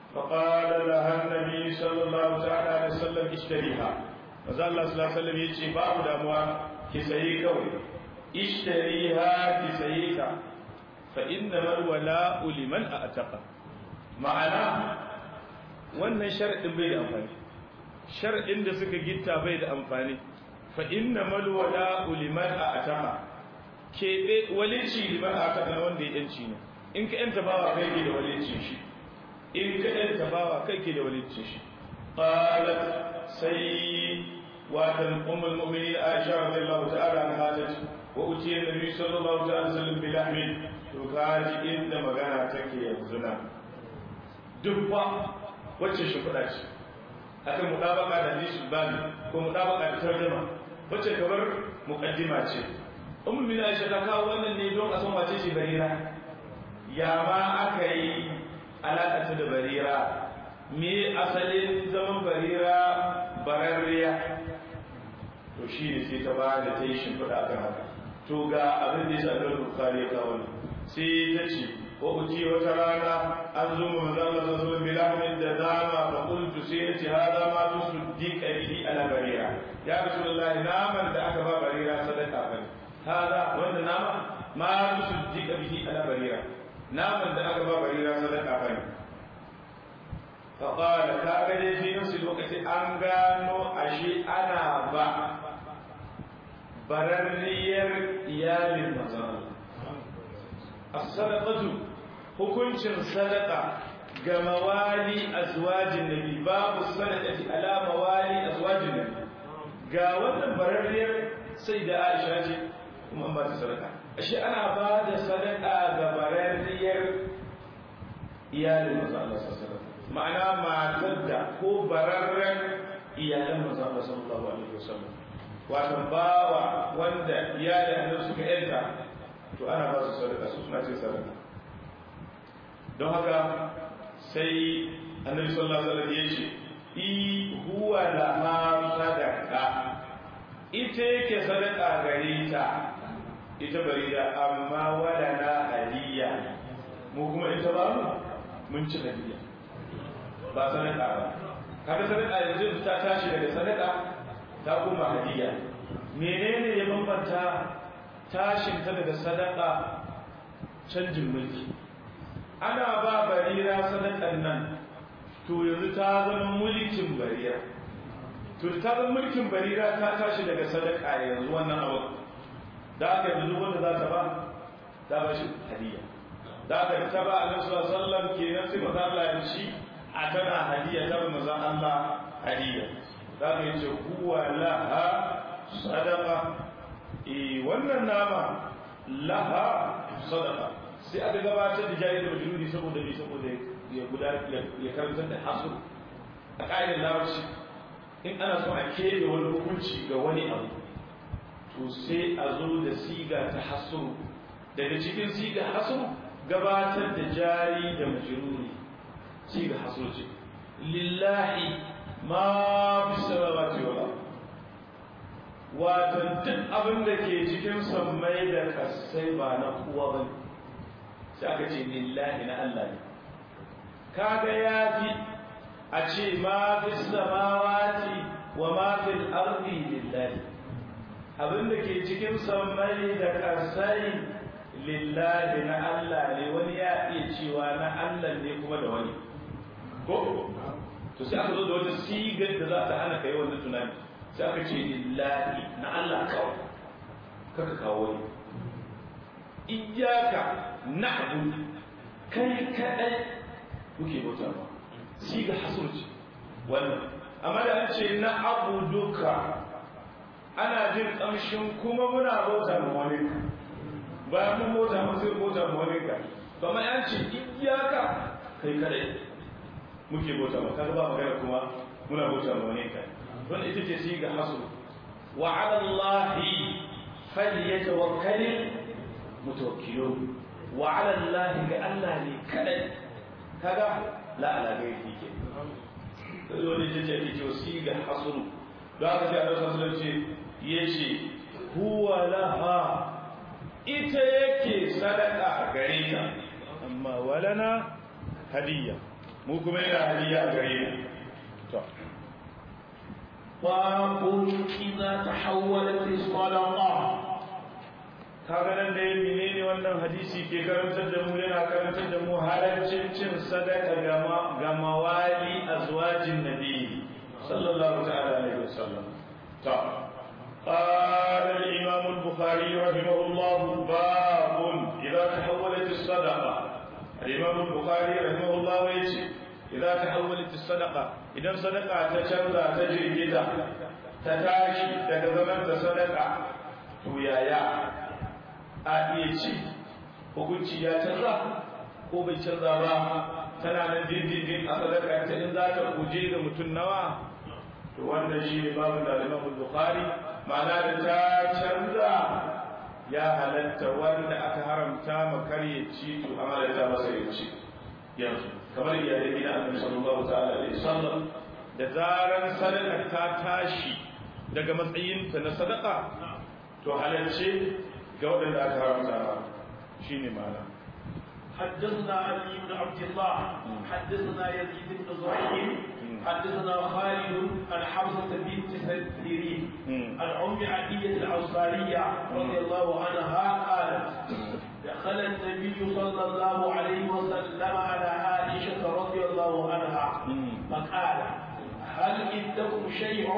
فقال لها النبي صلى الله تعالى عليه وسلم اشتريها فقال الله صلى الله عليه وسلم يجي باب دموع كسيك اشتريها كسيك فإنما الولاء لمن أعتق معنى wannan shar'in bai da amfani shar'in da suka gitta bai da amfani fa innamal wala'u liman a'taqa kebe walici liman a'taqa wanda ya yanci ne in ka yanta bawa kai ke da walici shi in ka yanta bawa kai ke da walici shi qalat sai watan ummul mu'minin Aisha radhiyallahu ta'ala anha ta wa utiya nabi sallallahu ta'ala sallam bi lahmin to kaji inda magana take yanzu na dubba wacce shi kuɗa ce akan mutabaka da hadisul bani ko mutabaka da tarjuma wacce kamar muqaddima ce ummu min Aisha ta kawo wannan ne don a san wace ce Barira ya ma aka yi alaka da Barira me asalin zaman Barira bararriya to shi ne sai ta ba da tayi shimfiɗa akan haka to ga abin da ya shafi Bukhari ya kawo sai ta ce وأتي وترانا أنزم من ذلك رسول بلحم الدزامة فقلت سيأتي هذا ما تصدق به على بريرة يا رسول الله ناما دعك بريرة صدقا فني هذا وأن ناما ما تصدق به على بريرة ناما دعك بريرة صدقا فني فقال كأجل في نفس الوقت أنغانو أشي أنا بررير إيال المزار الصدقة hukuncin sadaka ga mawali azwajin nabi babu sadaqati ala mawali azwajin nabi ga wannan bararriyar sai da Aisha ce kuma an ba ta sadaka ashe ana ba da sadaka ga bararriyar iyalin manzo Allah sallallahu alaihi wasallam ma'ana matar da ko bararren iyalan manzo Allah sallallahu alaihi wasallam wato bawa wanda iyalin da suka yanta to ana ba su sadaka su suna ce sadaka don haka sai annabi sallallahu alaihi wasallam ya ce huwa laha sadaka ita yake sadaka gare ta ita barira amma wala na hadiya mu kuma ita ba mu mun ci hadiya ba sadaka ba kaga sadaka yanzu ta tashi daga sadaka ta kuma hadiya menene ya bambanta tashin ta daga sadaka canjin mulki ana ba barira sadakan nan to yanzu ta zama mulkin barira to ta zama mulkin barira ta tashi daga sadaka yanzu wannan abu da aka yanzu wanda za ta ba ta ba shi hadiya da aka ta ba annabi sallallahu alaihi wasallam kenan sai maza Allah ya ci a tana hadiya ta ba maza Allah hadiya da aka yace huwa laha sadaqa wannan nama laha sadaqa sai aka gabatar da jari da majruri saboda me saboda ya karanta da hasu a ƙa'idar larabci in ana so a keɓe wani hukunci ga wani abu to sai a zo da siga ta hasu daga cikin siga hasu gabatar da jari da majruri siga hasu ce lillahi ma fi samawati wal ardh wato duk abin da ke cikin sammai da kasai ba na kowa bane sai aka ce lillahi na Allah ne kaga yafi a ce ma fi samawati wa ma fil ardi lillahi abinda ke cikin sammai da kasai lillahi na Allah ne wani ya iya cewa na Allah ne kuma da wani ko to sai aka zo da wata sigar da za ta hana kai wannan tunani sai aka ce lillahi na Allah kawai kaka kawo ne iyaka na'budu kai kadai kuke bauta ba shi ga hasurci wannan amma da an ce na'buduka ana jin kamshin kuma muna bauta ma wani ba mun bauta ma sai bauta ma wani ka kuma an ce iyaka kai kadai muke bauta ma kaga ba magana kuma muna bauta ma wani ka wannan ita ce shi ga hasur wa 'ala Allahi falyatawakkalul mutawakkilun wa 'ala Allahi ga Allah ne kadai kaga la ala gairi ke wani jaje ake cewa siga hasru da aka ce Allah sallallahu alaihi yace huwa laha ita yake sadaka gare ta amma walana hadiya mu kuma yana hadiya a gare mu to باب إذا تحولت الصدقة kaga nan da menene wannan hadisi ke karantar da mu yana karantar da mu halaccin cin sadaka ga mawali azwajin nabi sallallahu ta'ala alaihi wasallam ta قال الإمام البخاري رحمه الله باب إذا تحولت الصدقة الإمام البخاري رحمه الله يجي إذا تحولت الصدقة إذا صدقة تشرى تجري كده تتاشي تكذبت صدقة ويايا أيجي hukunci ya canza ko bai canza ba tana nan dindindin a sadaka ta in za ta guje ga mutum nawa to wannan shi ne babu da Imam Bukhari ma'ana da ta canza ya halatta wanda aka haramta makaryaci to amalata masa yaci yanzu kamar iyalai gida Annabi sallallahu ta'ala alaihi wasallam da zaran sadaka ta tashi daga matsayin ta na sadaka to halacce ga wanda aka haramta shine ma'ana حدثنا علي بن عبد الله حدثنا يزيد بن زهير حدثنا خالد عن حفصة بنت سيرين عن أم عدية الأنصارية رضي الله عنها قالت دخل النبي صلى الله عليه وسلم على عائشة رضي الله عنها فقال هل عندكم شيء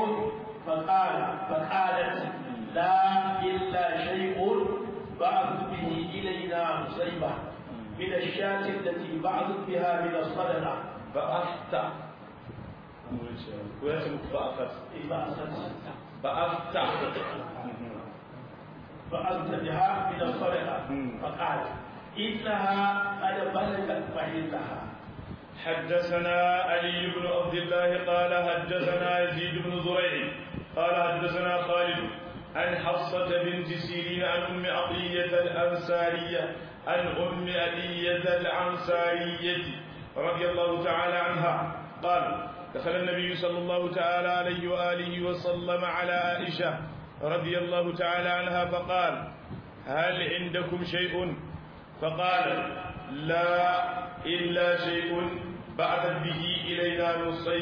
فقالت لا إلا شيء بعثت به إلينا مصيبة من الشاة التي بعثت بها من الصدقة بعثت بعثت بها من الصدقة فقال إنها قد بلغت محلها. حدثنا علي بن عبد الله قال حدثنا يزيد بن زريع قال حدثنا خالد عن حفصة بنت سيرين عن أم عطية الأنصارية عن أم عطية الأنصارية رضي الله تعالى عنها قال دخل النبي صلى الله تعالى عليه وآله وسلم على عائشة رضي الله تعالى عنها فقال هل عندكم شيء فقال لا إلا شيء بعثت به إلينا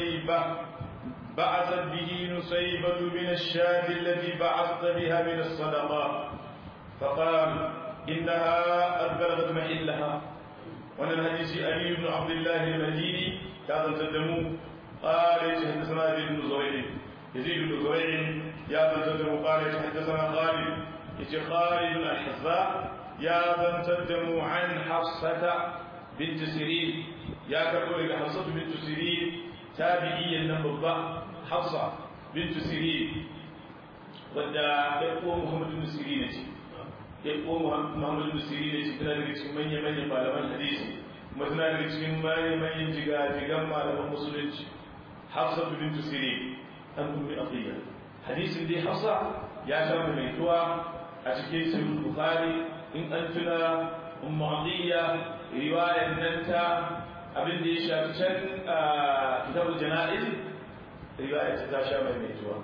نصيبة من الشاة التي بعثت بها من الصدقات فقال إنها قد بلغت محلها. وأن الحديث علي بن عبد الله المديني كان تدمو قال حدثنا يزيد بن زريع يا تدمو قال حدثنا خالد الحذاء يا تدمو عن حفصة بنت سيرين يا كقول حفصة بنت سيرين تابعيا نبضة حفصة بنت سيرين wadda ya ko Muhammad bin Sirin ce ya ko Muhammad bin Sirin ce tana daga cikin manyan malaman hadisi kuma tana daga cikin manyan jigan malaman musulunci Hafsa bint Sirin an ummi Afiya hadisin dai Hafsa ya samu mai tuwa a cikin Sahih Bukhari in an tuna ummu Afiya riwayar nan ta abin da ya shafi can kitabul janaiz riwayar ta sha mai tuwa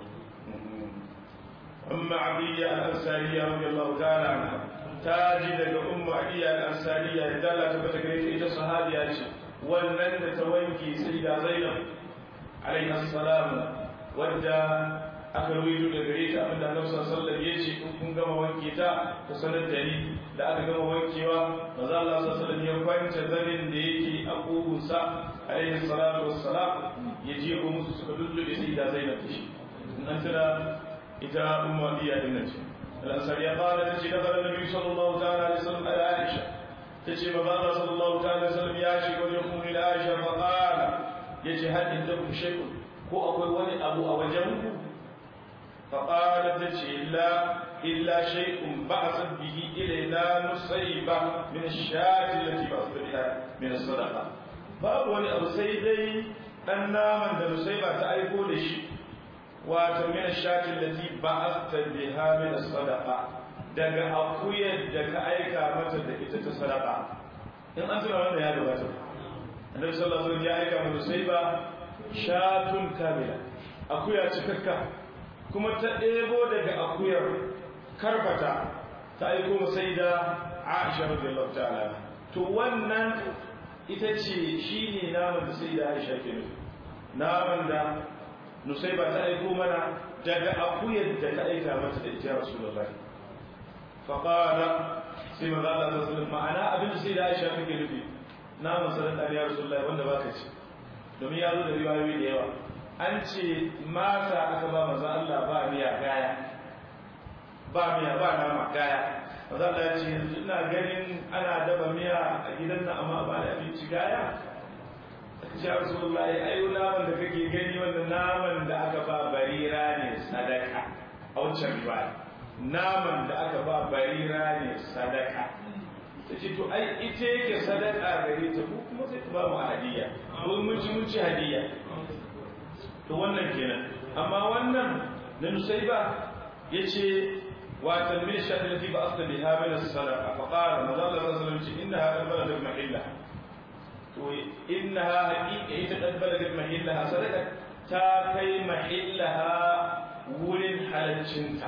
أم عدية الأنصارية رضي الله تعالى عنها تاجد أم عدية الأنصارية دالة تبتكريت إلى صحابي ولن توينكي سيدة زينب عليها السلام ودى أكرويت لغريت أبدا النبي صلى الله عليه وسلم يجي كن كما وانكيتا فسند دليل da aka gama wankewa maza Allah sallallahu alaihi wasallam ya kwanta zanin da yake a kugunsa alaihi salatu wassalam ya je ko musu suka dullube sai da Zainab shi nan tana ita ummu Adiya din nan ce al-Ansariya qala tace da Annabi sallallahu ta'ala alaihi wasallam ala Aisha tace maza Allah sallallahu ta'ala alaihi wasallam ya ce ko ya kuma ila Aisha fa qala yace hal indakum shay'un ko akwai wani abu a wajen ku fa qala tace la إلا شيء بعثت به إلينا نصيبة من الشاة التي بعثت بها من الصدقة باب ولي أبو سيدي أننا من نصيبة تعرفوا لشيء ومن الشاة التي بعثت بها من الصدقة daga akuyar da ka aika mata da ita ta sadaka in an tuna wannan ya gabata annabi sallallahu alaihi wasallam ya aika mu nusayba shatun kamila akuya cikakka kuma ta ɗebo daga akuyar karfata ta aiko sai da Aisha radiyallahu ta'ala to wannan ita ce shine naman da sai da Aisha ke nufi naman da Nusayba ta aiko mana daga akuyar da ta aika mata da ita Rasulullahi fa qala sai manzo Allah sallallahu alaihi wasallam ma'ana abin da sai da Aisha take nufi naman sadaka ya Rasulullahi wanda baka ci domin ya zo da riwayoyi da yawa an ce mata aka ba manzo Allah ba miya gaya ba miya ba nama gaya manzo Allah ya ce yanzu ina ganin ana daba miya a gidan nan amma ba da abinci gaya ya Rasulullahi ayo naman da kake gani wannan naman da aka ba barira ne sadaka a wancan riwaya naman da aka ba barira ne sadaka ta ce to ai ita yake sadaka gare ta ko kuma sai ta ba mu hadiya ko mun ci hadiya to wannan kenan amma wannan na Nusayba yace wa talmin shadati ba asla biha min as-sadaqa fa qala madalla sallallahu alaihi wasallam innaha balagat mahillaha to innaha haqiqa ita kad balagat mahillaha sadaqa ta kai mahillaha wurin halaccinta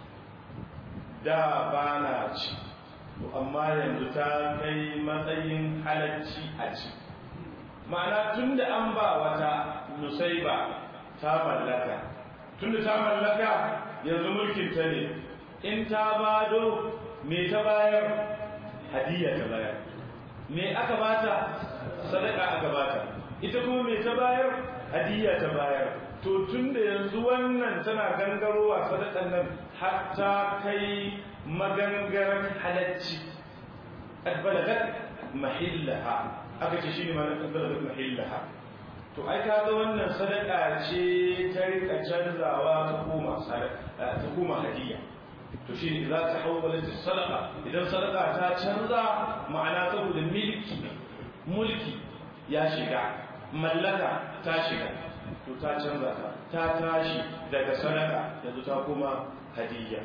da bana ci to amma yanzu ta kai matsayin halacci a ci ma'ana tunda an ba wata Nusayba ta mallaka tunda ta mallaka yanzu mulkin ta ne in ta bado me ta bayar hadiya ta bayar me aka bata sadaka aka bata ita kuma me ta bayar hadiya ta bayar to tunda yanzu wannan tana gangarowa sadakan nan hatta kai magangaran halacci adbalagat mahillaha aka ce shine ma adbalagat mahillaha to ai kaga wannan sadaka ce ta rika canzawa ta koma sadaka ta koma hadiya to shine za ta hawwalat sadaqa idan sadaka ta canza ma'ana saboda mulki ya shiga mallaka ta shiga to ta canza ta tashi daga sadaka yanzu ta koma hadiya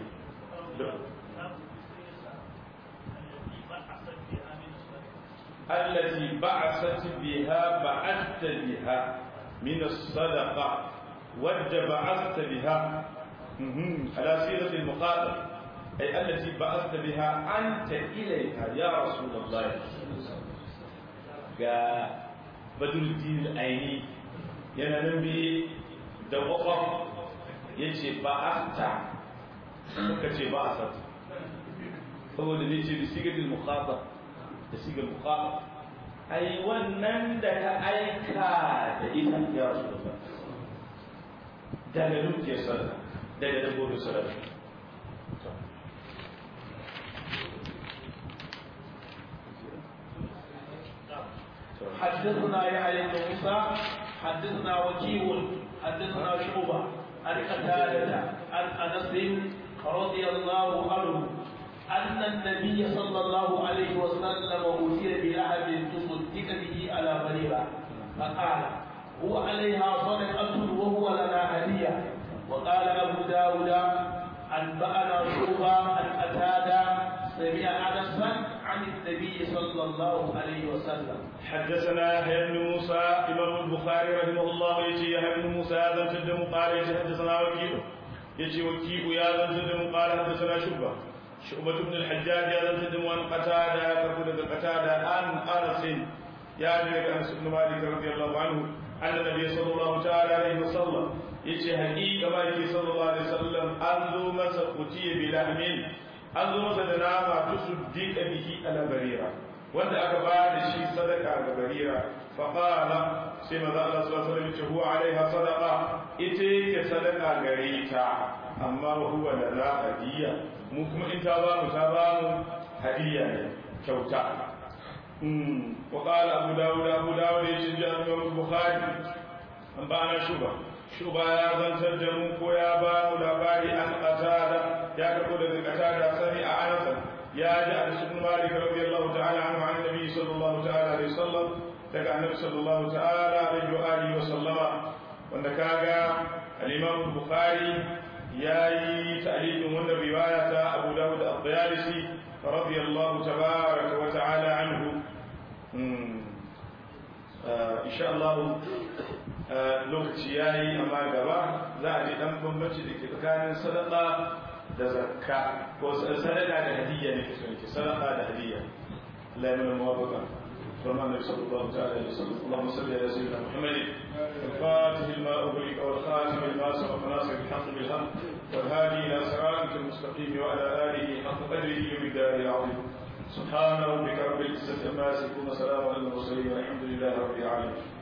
التي بعثت بها بعثت بها من الصدقة ود بعثت بها على سيرة المخاطب أي التي بعثت بها أنت إليها يا رسول الله قال بدر الدين الأيني ينام به دوقف يجي بعثت وكتي بعثت هو اللي يجي بسيرة المخاطب da sigar muqama ai wannan da ka aika da ita ya Rasulullah daga dukiyar sadaka daga dabbobin sadaka حدثنا يحيى بن موسى حدثنا وكيع حدثنا شعبة عن قتادة عن أنس رضي الله عنه أن النبي صلى الله عليه وسلم أوتي بلحم تصدق به على بريرة فقال هو عليها صدقة وهو لنا هدية وقال أبو داود أنبأنا شعبة عن قتادة سمع أنسا عن النبي صلى الله عليه وسلم حدثنا يحيى بن موسى إمام البخاري رحمه الله يجي يحيى بن موسى هذا تدم قال يجي حدثنا وكيع يجي وكيع يا ذا تدم قال حدثنا شعبة بن الحجاج يا ذا تدم عن قتادة كقول قتادة عن أنس يا جرير أنس بن مالك رضي الله عنه أن النبي صلى الله تعالى عليه وسلم يجي حقيقة مالك صلى الله عليه وسلم أنذو مسقطي بلحم أنذو مسدناما تصدق به على بريرة وأنت أكبر شيء صدقة على بريرة فقال سيما ذا الله صلى الله عليه وسلم هو عليها صدقة إتيك صدقة غريتا أما هو لنا هدية مكم إن تابام هدية كوتا وقال أبو داود يجي الإمام البخاري أنبأنا شوبا يا زنتر جموك يا بام لباري أن قتادة يا كقول قتادة سمع أنس يا جاء بن مالك رضي الله تعالى عنه عن النبي صلى الله تعالى عليه وسلم تكا النبي صلى الله تعالى عليه وآله وسلم وندكاغا الإمام البخاري ياي تعليق من رواية أبو داود الطيالسي رضي الله تبارك وتعالى عنه إن شاء الله lokaci yayi amma gaba za a ji dan bambanci da ke tsakanin sadaka da zakka ko sadaka da hadiyya ne ke so ne sadaka da hadiyya Allah ya mana muwafaqa فرمان النبي صلى الله تعالى عليه وسلم. اللهم صل على سيدنا محمد الفاتح لما أغلق والخاتم لما سبق ناصر الحق بالحق والهادي إلى صراطك المستقيم وعلى آله حق قدره ومقداره العظيم. سبحان ربك رب العزة عما يصفون وسلام على المرسلين والحمد لله رب العالمين.